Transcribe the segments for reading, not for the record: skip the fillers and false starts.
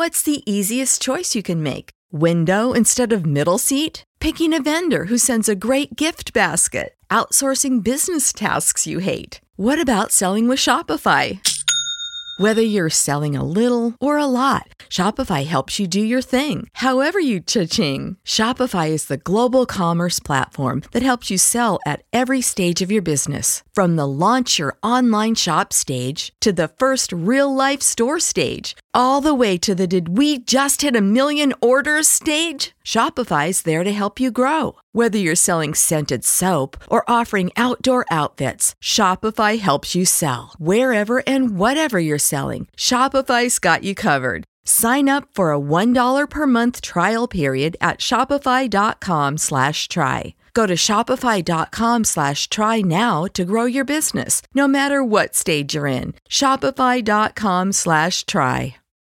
What's the easiest choice you can make? Window instead of middle seat? Picking a vendor who sends a great gift basket? Outsourcing business tasks you hate? What about selling with Shopify? Whether you're selling a little or a lot, Shopify helps you do your thing, however you cha-ching. Shopify is the global commerce platform that helps you sell at every stage of your business. From the launch your online shop stage to the first real-life store stage, all the way to the did we just hit a million orders stage. Shopify's there to help you grow. Whether you're selling scented soap or offering outdoor outfits, Shopify helps you sell. Wherever and whatever you're selling, Shopify's got you covered. Sign up for a $1 per month trial period at shopify.com/try. Go to shopify.com/try now to grow your business, no matter what stage you're in. Shopify.com/try.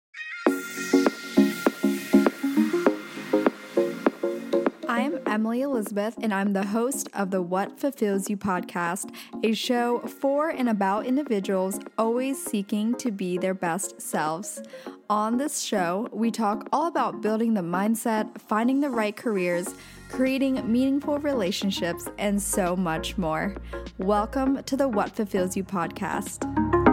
I'm Emily Elizabeth, and I'm the host of the What Fulfills You podcast, a show for and about individuals always seeking to be their best selves. On this show, we talk all about building the mindset, finding the right careers, creating meaningful relationships, and so much more. Welcome to the What Fulfills You podcast.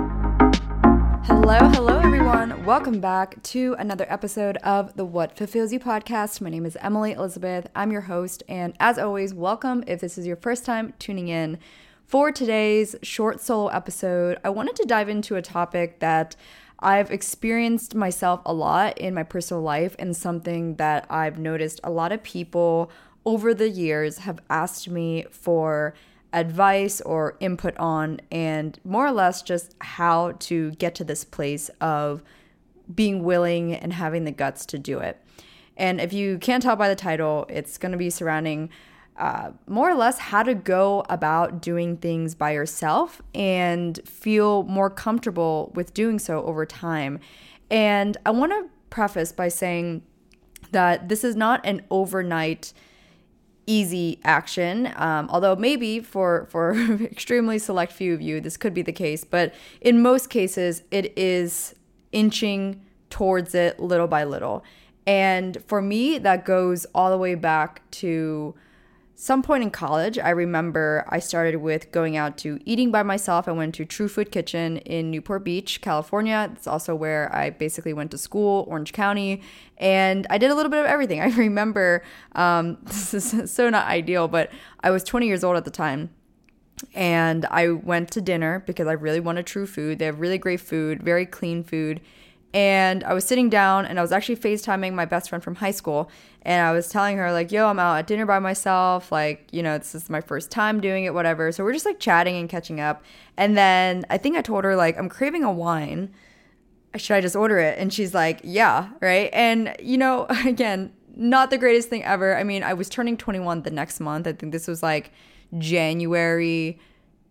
Hello everyone. Welcome back to another episode of the What Fulfills You podcast. My name is Emily Elizabeth. I'm your host, and as always, welcome if this is your first time tuning in. For today's short solo episode, I wanted to dive into a topic that I've experienced myself a lot in my personal life, and something that I've noticed a lot of people over the years have asked me for advice or input on, and more or less just how to get to this place of being willing and having the guts to do it. And if you can't tell by the title, it's going to be surrounding more or less how to go about doing things by yourself and feel more comfortable with doing so over time. And I want to preface by saying that this is not an overnight easy action, although maybe for extremely select few of you this could be the case, but in most cases it is inching towards it little by little. And for me, that goes all the way back to some point in college. I remember I started with going out to eating by myself. I went to True Food Kitchen in Newport Beach, California. It's also where I basically went to school, Orange County, and I did a little bit of everything. I remember, this is so not ideal, but I was 20 years old at the time, and I went to dinner because I really wanted True Food. They have really great food, very clean food. And I was sitting down, and I was actually FaceTiming my best friend from high school. And I was telling her, like, yo, I'm out at dinner by myself. Like, you know, this is my first time doing it, whatever. So we're just like chatting and catching up. And then I think I told her, like, I'm craving a wine. Should I just order it? And she's like, yeah, right? And, you know, again, not the greatest thing ever. I mean, I was turning 21 the next month. I think this was like January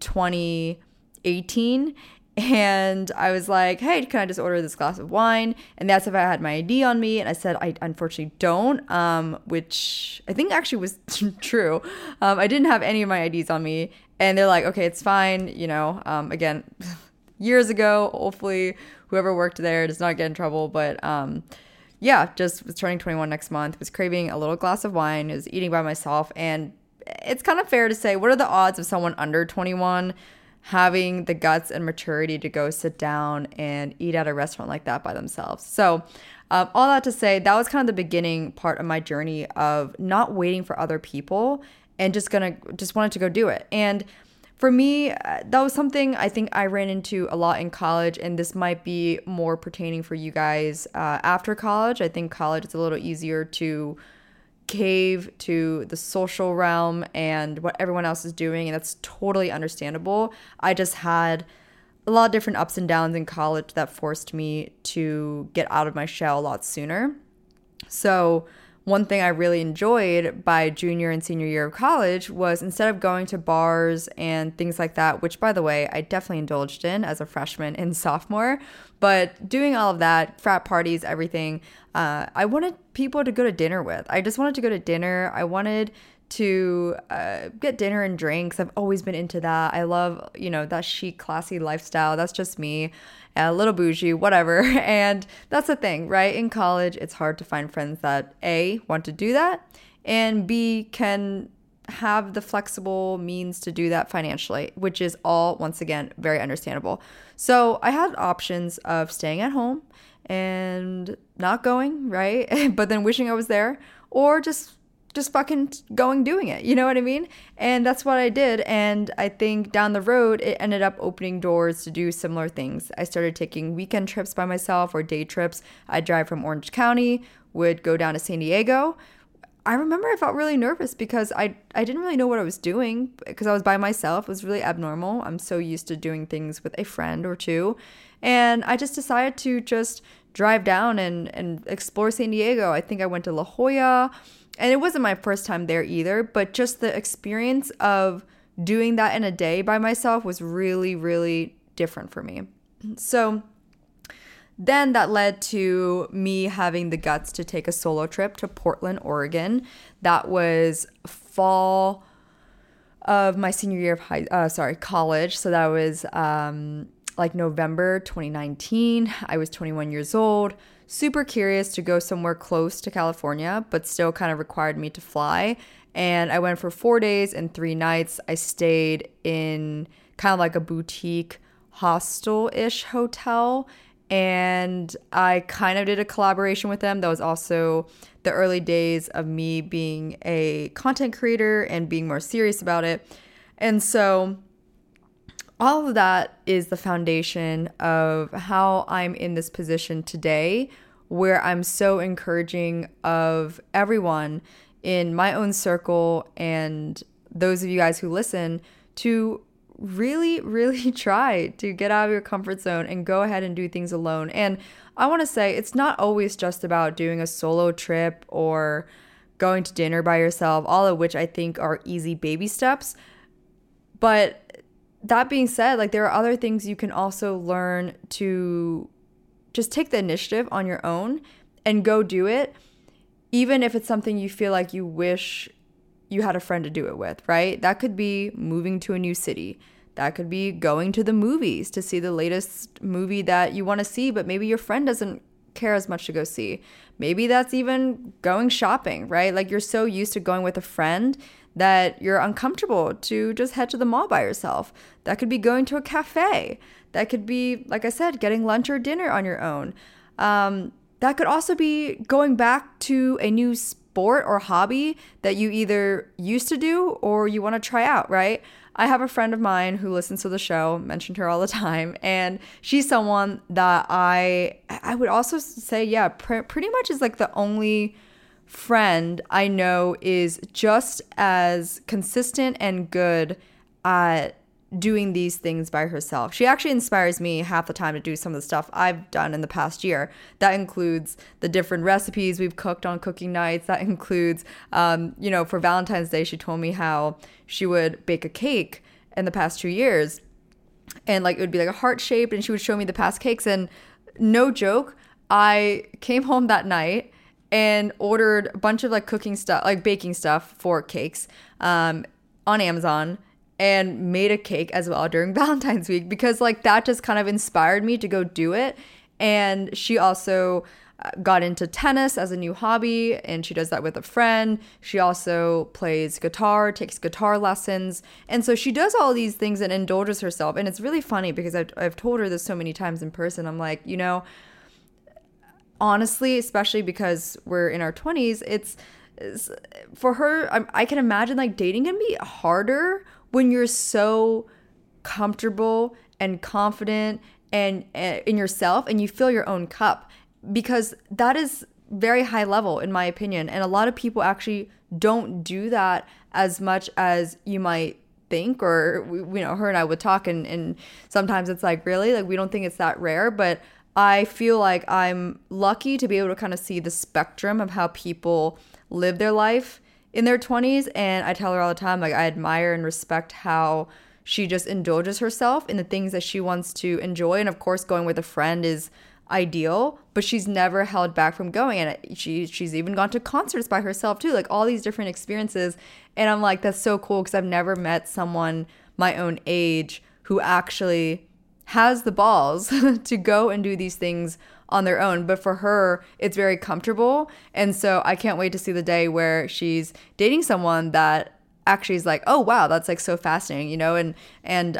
2018. And I was like, hey, can I just order this glass of wine? And that's if I had my ID on me. And I said, I unfortunately don't, which I think actually was true. I didn't have any of my IDs on me. And they're like, okay, it's fine. You know, again, years ago, hopefully whoever worked there does not get in trouble. But yeah, just was turning 21 next month, was craving a little glass of wine, was eating by myself. And it's kind of fair to say, what are the odds of someone under 21 having the guts and maturity to go sit down and eat at a restaurant like that by themselves? So all that to say, that was kind of the beginning part of my journey of not waiting for other people and just wanted to go do it. And for me, that was something I think I ran into a lot in college, and this might be more pertaining for you guys after college. I think college is a little easier to cave to the social realm and what everyone else is doing, and that's totally understandable. I just had a lot of different ups and downs in college that forced me to get out of my shell a lot sooner. So one thing I really enjoyed by junior and senior year of college was, instead of going to bars and things like that, which, by the way, I definitely indulged in as a freshman and sophomore, but doing all of that, frat parties, everything, I wanted people to go to dinner with. I just wanted to go to dinner. I wanted to get dinner and drinks. I've always been into that. I love, that chic, classy lifestyle. That's just me, a little bougie, whatever. And that's the thing, right? In college, it's hard to find friends that A, want to do that, and B, can have the flexible means to do that financially, which is all, once again, very understandable. So I had options of staying at home and not going, right? But then wishing I was there, or just fucking doing it. You know what I mean? And that's what I did. And I think down the road, it ended up opening doors to do similar things. I started taking weekend trips by myself or day trips. I'd drive from Orange County, would go down to San Diego. I remember I felt really nervous because I didn't really know what I was doing because I was by myself. It was really abnormal. I'm so used to doing things with a friend or two. And I just decided to just drive down and explore San Diego. I think I went to La Jolla. And it wasn't my first time there either, but just the experience of doing that in a day by myself was really, really different for me. So then that led to me having the guts to take a solo trip to Portland, Oregon. That was fall of my senior year of college. So that was like November 2019. I was 21 years old. Super curious to go somewhere close to California, but still kind of required me to fly. And I went for 4 days and 3 nights. I stayed in kind of like a boutique hostel-ish hotel. And I kind of did a collaboration with them. That was also the early days of me being a content creator and being more serious about it. And so all of that is the foundation of how I'm in this position today, where I'm so encouraging of everyone in my own circle and those of you guys who listen to really, really try to get out of your comfort zone and go ahead and do things alone. And I want to say it's not always just about doing a solo trip or going to dinner by yourself, all of which I think are easy baby steps. But that being said, like there are other things you can also learn to just take the initiative on your own and go do it, even if it's something you feel like you wish you had a friend to do it with, right? That could be moving to a new city. That could be going to the movies to see the latest movie that you want to see, but maybe your friend doesn't care as much to go see. Maybe that's even going shopping, right? Like you're so used to going with a friend that you're uncomfortable to just head to the mall by yourself. That could be going to a cafe. That could be, like I said, getting lunch or dinner on your own. That could also be going back to a new sport or hobby that you either used to do or you want to try out, right? I have a friend of mine who listens to the show, mentioned her all the time, and she's someone that I would also say, yeah, pretty much is like the only friend I know is just as consistent and good at doing these things by herself. She actually inspires me half the time to do some of the stuff I've done in the past year. That includes the different recipes we've cooked on cooking nights. That includes, for Valentine's Day, she told me how she would bake a cake in the past 2 years. And like it would be like a heart shaped, and she would show me the past cakes. And no joke, I came home that night and ordered a bunch of like cooking stuff, like baking stuff for cakes on Amazon, and made a cake as well during Valentine's week because like that just kind of inspired me to go do it. And she also got into tennis as a new hobby, and she does that with a friend. She also plays guitar, takes guitar lessons. And so she does all these things and indulges herself. And it's really funny because I've told her this so many times in person. I'm like, honestly, especially because we're in our 20s, it's for her, I can imagine like dating can be harder when you're so comfortable and confident and in yourself and you fill your own cup, because that is very high level in my opinion. And a lot of people actually don't do that as much as you might think, or her and I would talk and sometimes it's like, really, like we don't think it's that rare. But I feel like I'm lucky to be able to kind of see the spectrum of how people live their life in their 20s. And I tell her all the time, like, I admire and respect how she just indulges herself in the things that she wants to enjoy. And of course, going with a friend is ideal, but she's never held back from going. And she's even gone to concerts by herself too, like all these different experiences. And I'm like, that's so cool, because I've never met someone my own age who actually has the balls to go and do these things on their own. But for her, it's very comfortable. And so I can't wait to see the day where she's dating someone that actually is like, oh wow, that's like so fascinating, you know? And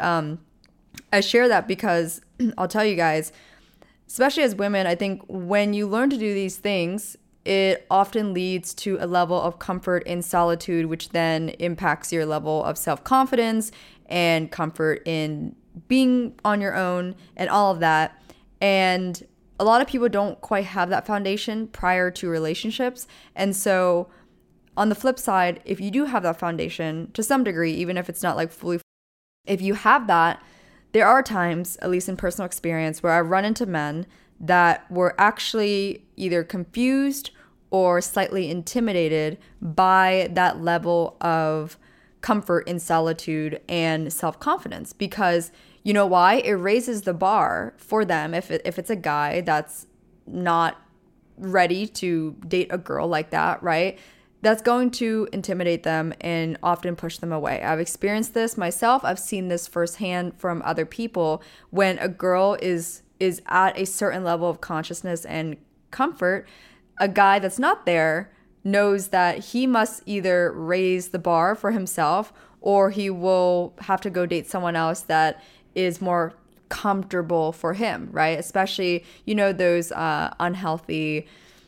I share that because I'll tell you guys, especially as women, I think when you learn to do these things, it often leads to a level of comfort in solitude, which then impacts your level of self-confidence and comfort in being on your own and all of that. And a lot of people don't quite have that foundation prior to relationships. And so on the flip side, if you do have that foundation to some degree, even if it's not like fully, if you have that, there are times, at least in personal experience, where I run into men that were actually either confused or slightly intimidated by that level of comfort in solitude and self-confidence. Because you know why? It raises the bar for them if it's a guy that's not ready to date a girl like that, right? That's going to intimidate them and often push them away. I've experienced this myself. I've seen this firsthand from other people. When a girl is at a certain level of consciousness and comfort, a guy that's not there knows that he must either raise the bar for himself, or he will have to go date someone else that is more comfortable for him, right? Especially, you know, those unhealthy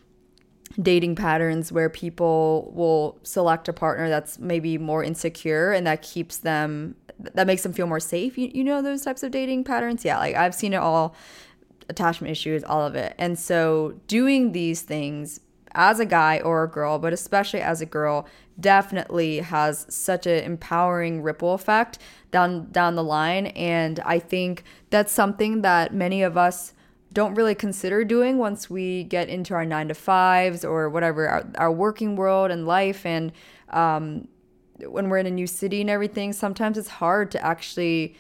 dating patterns where people will select a partner that's maybe more insecure, and that makes them feel more safe. You know those types of dating patterns? Yeah, like I've seen it all, attachment issues, all of it. And so doing these things as a guy or a girl, but especially as a girl, definitely has such an empowering ripple effect down the line. And I think that's something that many of us don't really consider doing once we get into our 9-to-5s or whatever, our working world and life. And when we're in a new city and everything, sometimes it's hard to actually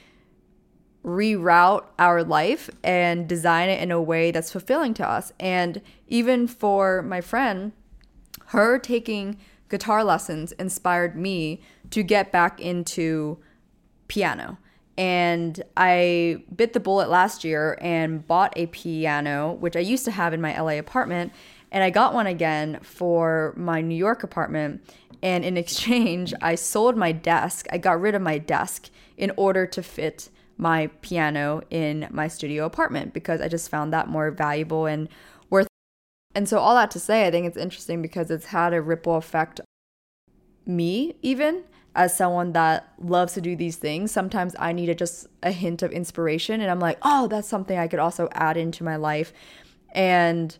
reroute our life and design it in a way that's fulfilling to us. And even for my friend, her taking guitar lessons inspired me to get back into piano. And I bit the bullet last year and bought a piano, which I used to have in my LA apartment. And I got one again for my New York apartment. And in exchange, I sold my desk. I got rid of my desk in order to fit my piano in my studio apartment, because I just found that more valuable and worth it. And so all that to say, I think it's interesting because it's had a ripple effect on me, even as someone that loves to do these things. Sometimes I needed just a hint of inspiration, and I'm like, oh, that's something I could also add into my life. And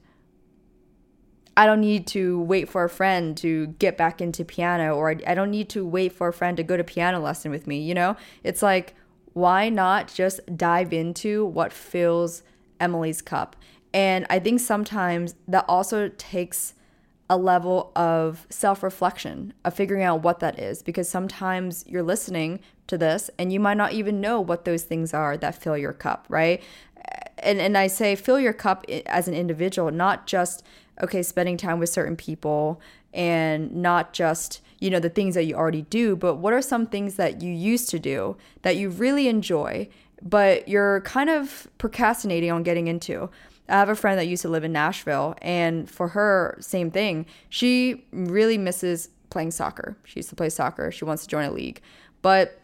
I don't need to wait for a friend to get back into piano, or I don't need to wait for a friend to go to piano lesson with me, you know? It's like, why not just dive into what fills Emily's cup? And I think sometimes that also takes a level of self-reflection, of figuring out what that is, because sometimes you're listening to this and you might not even know what those things are that fill your cup, right? And I say fill your cup as an individual, not just, okay, spending time with certain people and not just, you know, the things that you already do, but what are some things that you used to do that you really enjoy, but you're kind of procrastinating on getting into? I have a friend that used to live in Nashville, and for her, same thing. She really misses playing soccer. She used to play soccer. She wants to join a league, but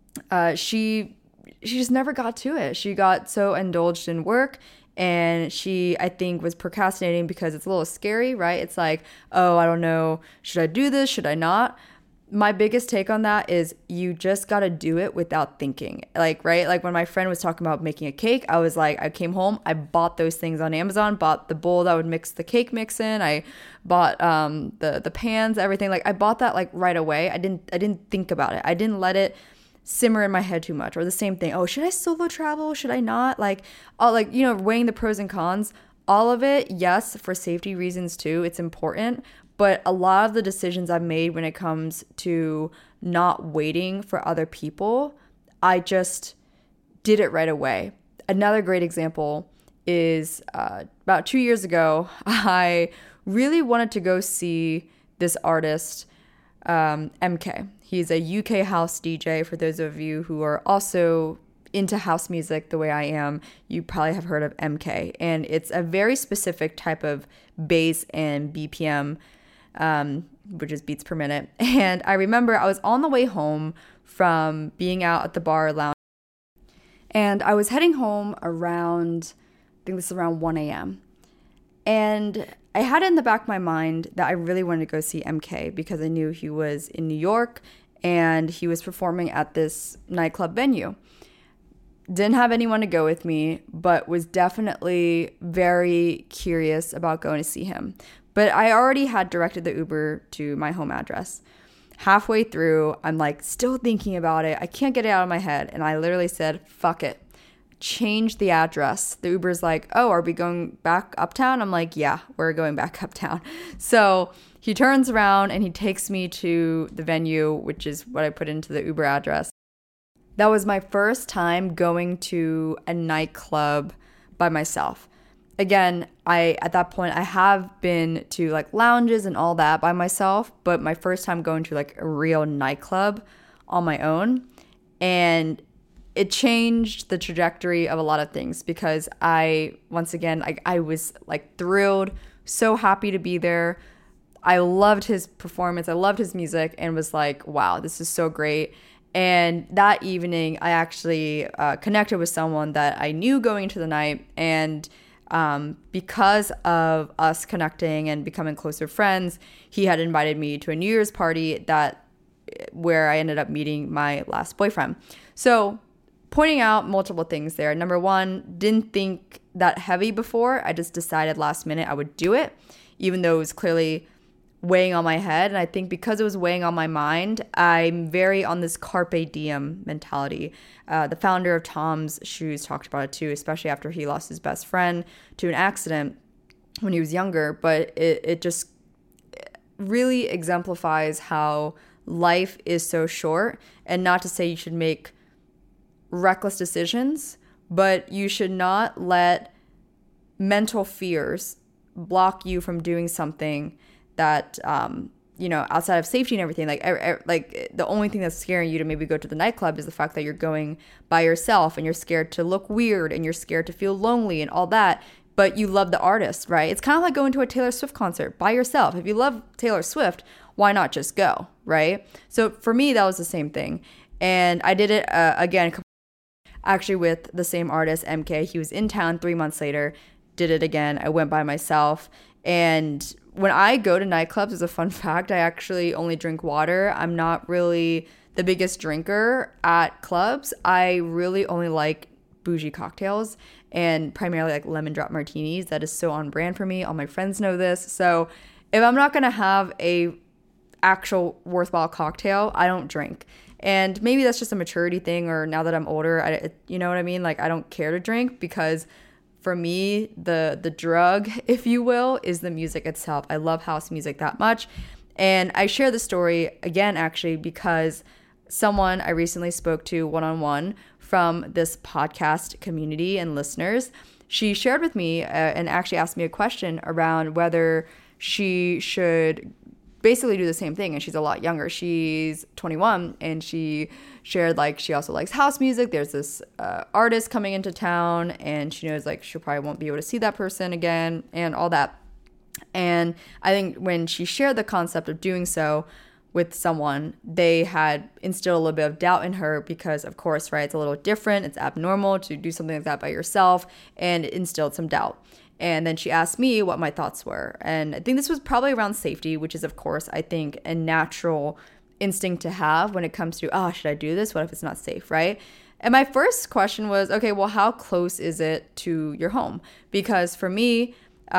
she just never got to it. She got so indulged in work, and she, I think, was procrastinating because it's a little scary, right? It's like, oh, I don't know. Should I do this? Should I not? My biggest take on that is you just got to do it without thinking. Like, right? Like when my friend was talking about making a cake, I was like, I came home, I bought those things on Amazon, bought the bowl that would mix the cake mix in. I bought the pans, everything. Like I bought that like right away. I didn't think about it. I didn't let it simmer in my head too much. Or the same thing, oh, should I solo travel? Should I not? Like, all, like, you know, weighing the pros and cons, all of it, yes, for safety reasons too, it's important. But a lot of the decisions I've made when it comes to not waiting for other people, I just did it right away. Another great example is about 2 years ago, I really wanted to go see this artist, MK. He's a UK house DJ. For those of you who are also into house music the way I am, you probably have heard of MK. And it's a very specific type of bass and BPM, which is beats per minute. And I remember I was on the way home from being out at the bar lounge, and I was heading home around, I think this is around 1 a.m. And I had it in the back of my mind that I really wanted to go see MK because I knew he was in New York and he was performing at this nightclub venue. Didn't have anyone to go with me, but was definitely very curious about going to see him. But I already had directed the Uber to my home address. Halfway through, I'm like still thinking about it. I can't get it out of my head. And I literally said, fuck it. Change the address. The Uber's like, oh, are we going back uptown? I'm like, yeah, we're going back uptown. So he turns around and he takes me to the venue, which is what I put into the Uber address. That was my first time going to a nightclub by myself. Again, at that point, I have been to like lounges and all that by myself, but my first time going to like a real nightclub on my own. And it changed the trajectory of a lot of things because I was like thrilled, so happy to be there. I loved his performance. I loved his music and was like, wow, this is so great. And that evening, I actually connected with someone that I knew going into the night. And because of us connecting and becoming closer friends, he had invited me to a New Year's party where I ended up meeting my last boyfriend. So pointing out multiple things there. Number one, didn't think that heavy before. I just decided last minute I would do it, even though it was clearly weighing on my head. And I think because it was weighing on my mind, I'm very on this carpe diem mentality. The founder of Tom's Shoes talked about it too, especially after he lost his best friend to an accident when he was younger. But it just really exemplifies how life is so short, and not to say you should make reckless decisions, but you should not let mental fears block you from doing something that outside of safety and everything. Like the only thing that's scaring you to maybe go to the nightclub is the fact that you're going by yourself and you're scared to look weird and you're scared to feel lonely and all that, but you love the artist, right? It's kind of like going to a Taylor Swift concert by yourself. If you love Taylor Swift, why not just go, right? So for me, that was the same thing. And I did it again, actually with the same artist, MK. He was in town 3 months later, did it again. I went by myself. And when I go to nightclubs, as a fun fact, I actually only drink water. I'm not really the biggest drinker at clubs. I really only like bougie cocktails and primarily like lemon drop martinis. That is so on brand for me. All my friends know this. So if I'm not going to have a actual worthwhile cocktail, I don't drink. And maybe that's just a maturity thing, or now that I'm older, you know what I mean? Like, I don't care to drink because for me, the drug, if you will, is the music itself. I love house music that much. And I share the story again, actually, because someone I recently spoke to one-on-one from this podcast community and listeners, she shared with me and actually asked me a question around whether she should basically do the same thing. And she's a lot younger. She's 21, and she shared like she also likes house music. There's this artist coming into town, and she knows like she probably won't be able to see that person again and all that. And I think when she shared the concept of doing so with someone, they had instilled a little bit of doubt in her because, of course, right, it's a little different. It's abnormal to do something like that by yourself, and it instilled some doubt. And then she asked me what my thoughts were. And I think this was probably around safety, which is, of course, I think a natural instinct to have when it comes to, should I do this? What if it's not safe, right? And my first question was, okay, well, how close is it to your home? Because for me,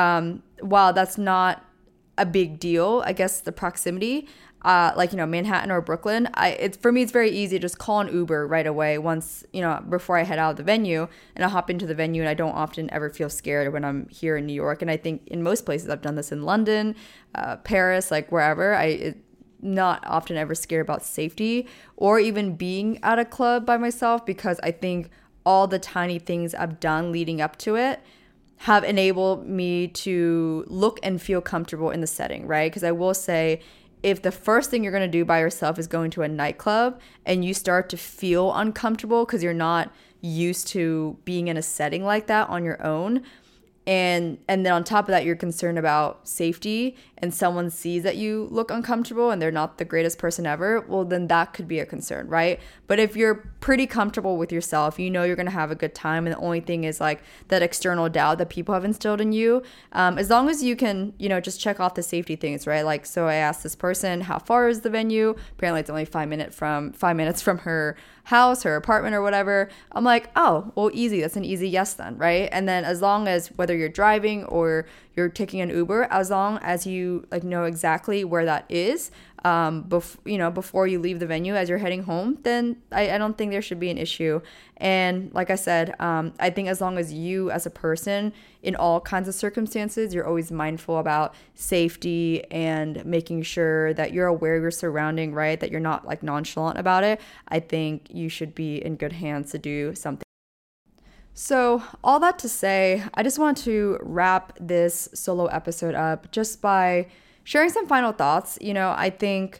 while that's not a big deal, I guess the proximity, Manhattan or Brooklyn, for me, it's very easy to just call an Uber right away once, before I head out of the venue, and I'll hop into the venue, and I don't often ever feel scared when I'm here in New York. And I think in most places, I've done this in London, Paris, like wherever, not often ever scared about safety or even being at a club by myself, because I think all the tiny things I've done leading up to it have enabled me to look and feel comfortable in the setting, right? Because I will say, if the first thing you're going to do by yourself is going to a nightclub and you start to feel uncomfortable because you're not used to being in a setting like that on your own, and then on top of that, you're concerned about safety and someone sees that you look uncomfortable and they're not the greatest person ever, well, then that could be a concern, right? But if you're pretty comfortable with yourself, you know you're going to have a good time, and the only thing is like that external doubt that people have instilled in you, as long as you can, just check off the safety things, right? Like, so I asked this person, how far is the venue? Apparently it's only 5 minutes from her house, her apartment, or whatever. I'm like, oh, well, easy. That's an easy yes then, right? And then as long as, whether you're driving or you're taking an Uber, as long as you like know exactly where that is, before you leave the venue as you're heading home, then I don't think there should be an issue. And like I said, I think as long as you as a person in all kinds of circumstances, you're always mindful about safety and making sure that you're aware of your surrounding, right? That you're not like nonchalant about it. I think you should be in good hands to do something. So all that to say, I just want to wrap this solo episode up just by sharing some final thoughts. I think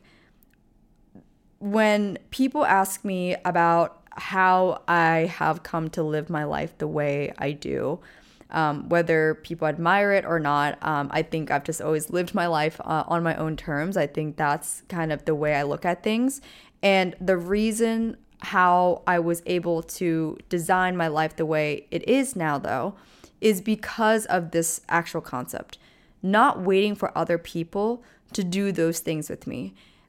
when people ask me about how I have come to live my life the way I do, whether people admire it or not, I think I've just always lived my life on my own terms. I think that's kind of the way I look at things. And the reason how I was able to design my life the way it is now, though, is because of this actual concept. Not waiting for other people to do those things with me.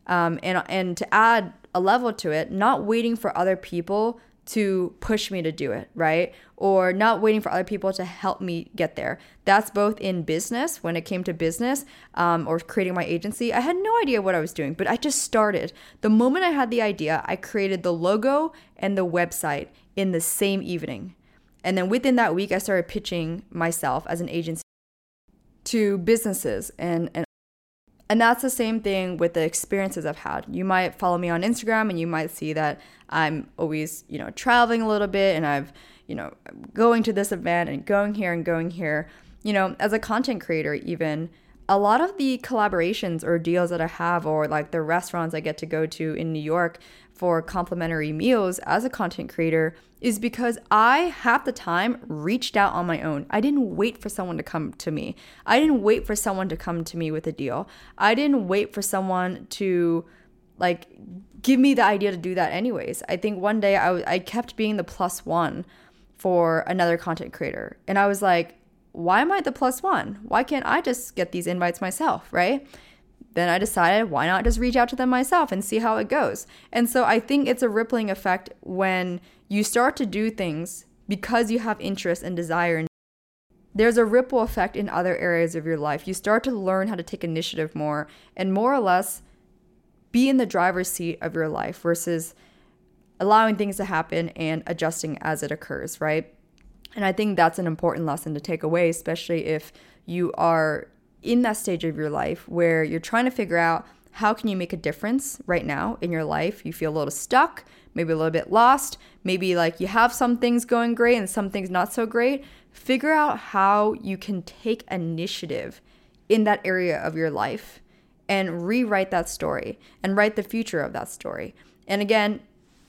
And to add a level to it, not waiting for other people to push me to do it, right? Or not waiting for other people to help me get there. That's both in business, when it came to business, or creating my agency. I had no idea what I was doing, but I just started. The moment I had the idea, I created the logo and the website in the same evening. And then within that week, I started pitching myself as an agency to businesses, and that's the same thing with the experiences I've had. You might follow me on Instagram and you might see that I'm always, traveling a little bit, and I've, going to this event and going here and going here. As a content creator, even a lot of the collaborations or deals that I have, or like the restaurants I get to go to in New York for complimentary meals as a content creator, is because I, half the time, reached out on my own. I didn't wait for someone to come to me. I didn't wait for someone to come to me with a deal. I didn't wait for someone to give me the idea to do that anyways. I think one day I kept being the plus one for another content creator. And I was like, why am I the plus one? Why can't I just get these invites myself, right? Then I decided, why not just reach out to them myself and see how it goes? And so I think it's a rippling effect when you start to do things because you have interest and desire. And there's a ripple effect in other areas of your life. You start to learn how to take initiative more and more or less be in the driver's seat of your life versus allowing things to happen and adjusting as it occurs, right? And I think that's an important lesson to take away, especially if you are in that stage of your life where you're trying to figure out how can you make a difference right now in your life. You feel a little stuck, maybe a little bit lost, maybe like you have some things going great and some things not so great. Figure out how you can take initiative in that area of your life and rewrite that story and write the future of that story. And again,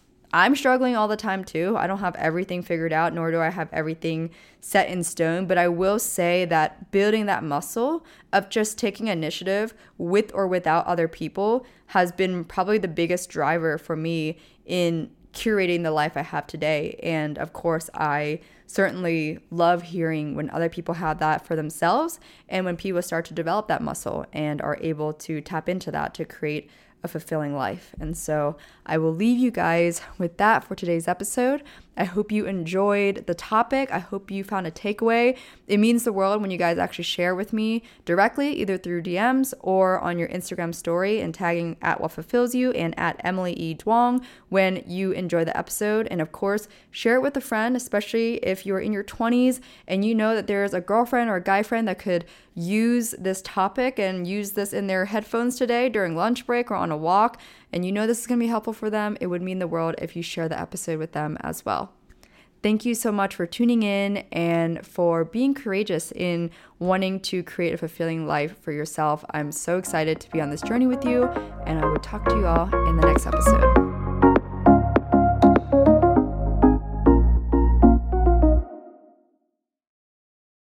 I'm struggling all the time too. I don't have everything figured out, nor do I have everything set in stone. But I will say that building that muscle of just taking initiative with or without other people has been probably the biggest driver for me in curating the life I have today. And of course, I certainly love hearing when other people have that for themselves and when people start to develop that muscle and are able to tap into that to create a fulfilling life. And so I will leave you guys with that for today's episode. I hope you enjoyed the topic. I hope you found a takeaway. It means the world when you guys actually share with me directly, either through DMs or on your Instagram story and tagging at What Fulfills You and at Emily E. Duong when you enjoy the episode. And of course, share it with a friend, especially if you're in your 20s and you know that there's a girlfriend or a guy friend that could use this topic and use this in their headphones today during lunch break or on a walk, and you know this is going to be helpful for them. It would mean the world if you share the episode with them as well. Thank you so much for tuning in and for being courageous in wanting to create a fulfilling life for yourself. I'm so excited to be on this journey with you, and I will talk to you all in the next episode.